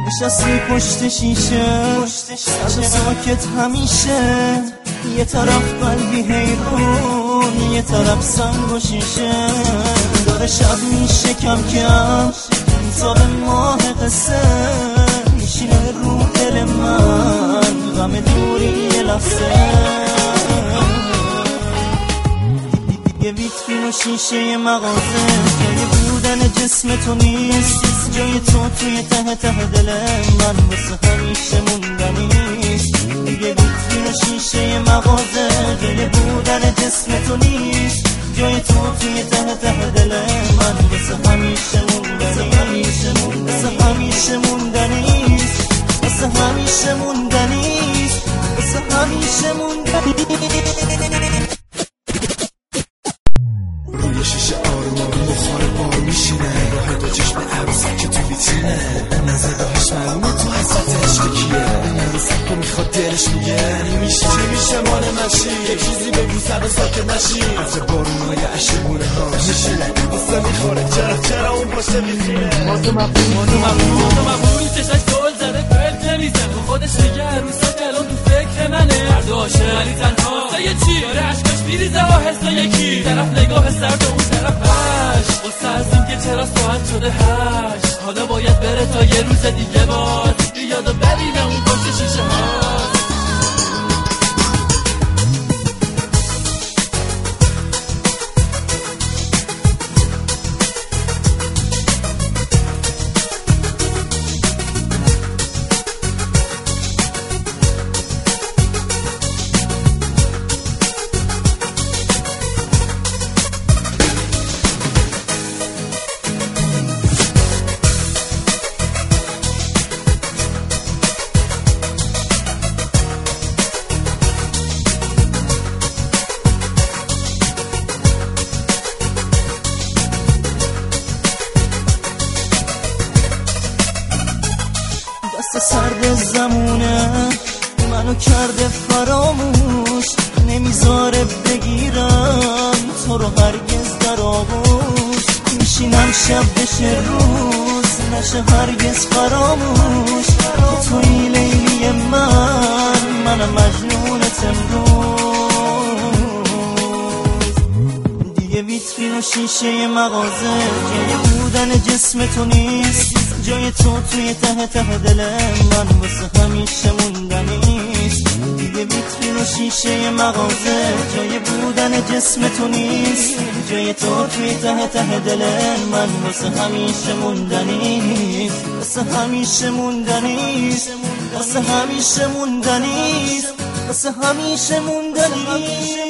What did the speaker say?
نشستی پشت شیشه سرد ساکت همیشه، یه طرف قلبی حیرون یه طرف سنگ و شیشه. داره شب میشه کم کم تا به ماه قصه، میشینه رو دل من غم دوری یه لحظه. یه ویترین و شیشه مغازه جای بودن جسم تو نیست، جای تو توی ته ته دل من واسه همیشه موندنیست. یه ویترین و شیشه مغازه جای بودن جسم تو نیست، جای تو توی ته ته دل من واسه همیشه موندنیست، واسه همیشه موندنیست، واسه همیشه موندنیست، واسه همیشه موندنیست. روی شیشه آروم آروم بخار بار میشینه، راه دو چشم عروسک که تو ویترینه. نزدهاش معلومه تو حسرت عشق کیه، این عروسک رو میخواد دلش میگه نمیشه چی میشه مال مشی، یه چیزی بگو سر ساکت نشی. از بارونای عشقونه ها میشینه بسته میخوره، چرا اون پشت ویترینه. ما تو مبون چشش دول زده پلت میزه، تو خودش میگه عروسک الان تو فکر منه. هر دو عاشق ولی تنها یه چی داره عشقش میریزه و حس یکی طرف نگاه سرد اون طرف هش قصه از این که چرا ساعت شده 8. حالا باید بره تا یه روز دیگه باز بیاد و ببینه اون پشت شیشه هاست. دست سرد زمونه منو کرده فراموش، نمیذاره بگیرم تو رو هرگز در آغوش. میشینم شب بشه روز نشه هرگز فراموش، توی لیلی منم مجنونت امروز. دیگه ویترین و شیشه مغازه جای بودن جسم تو نیست، جای تو توی ته ته دل من واسه همیشه موندنیست. دیگه ویترین و شیشه مغازه جای بودن جسم تو نیست، جای تو توی ته ته دل من واسه همیشه موندنیست، واسه همیشه موندنیست، واسه همیشه موندنیست، واسه همیشه موندنیست.